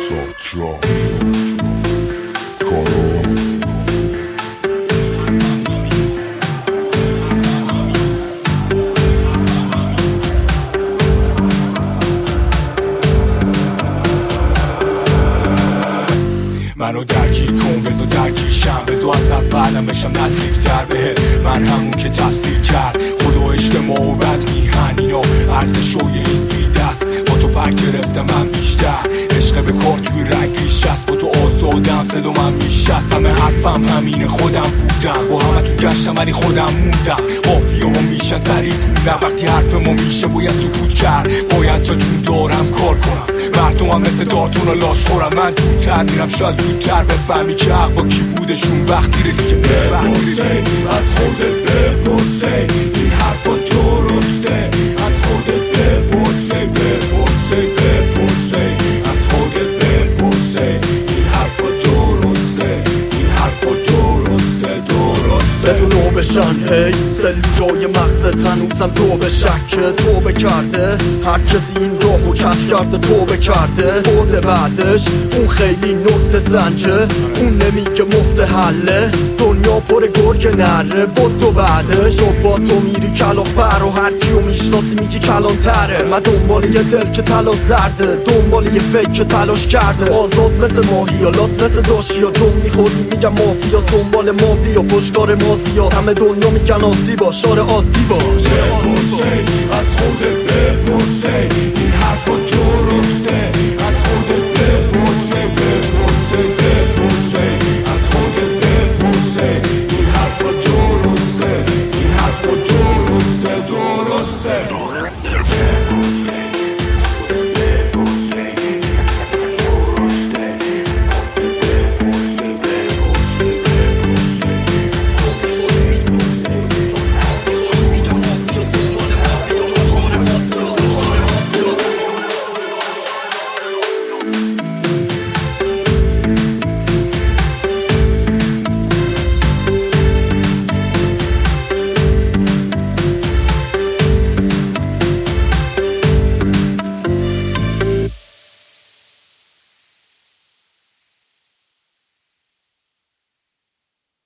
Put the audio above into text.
ساترا کارو منو درگیر کن، بزو درگیر شم، بزو از اولم بشم نزدیکتر به من همون که تفسیر کرد خدا و اجتماع و بد میهن اینو ارزش و یه این بیدست با تو پر گرفتم من بیشتر عشق به کار توی رنگ ریشست با تو آزادم زد و من میشست همه حرفم همین خودم بودم با همه تو گشتم ولی خودم موندم مافیا هم میشن سریع پولم وقتی حرف ما میشه باید سکوت کرد باید تا جون دارم کار کنم مردم هم مثل داتون و لاش خورم من دورتر میرم شاید زودتر بفهمی که حق با کی بودشون وقتی رو دیگه بپرسه از خودت بپرسه این حرفا درسته از خودت بپرسه از خودت بپرسه این حرفا درسته این حرفا درسته بزو دو بشن هی سلولای مغزت هنوزم تو شکه توبه کرده هر کسی این راهو کج کرده توبه کرده بود بعدش اون خیلی نکته سنجه اون نمیگه مفت حله دنیا پر گرگ نره بود تو بعدش تو با تو میری کلاخ پر و هر کیو میشناسی میگی کلان تره من دنبال یه دل که تلا زرده دنبال یه فکر که تلاش کرده آزاد مثل ماهیالات مثل داشیا جون میخوری میگم مافیاس دنبال ما بیا پشتکار مازیا همه دنیا میگن عادی باش آره عادی باش بپرسه از خودت بپرسه این حرفا درسته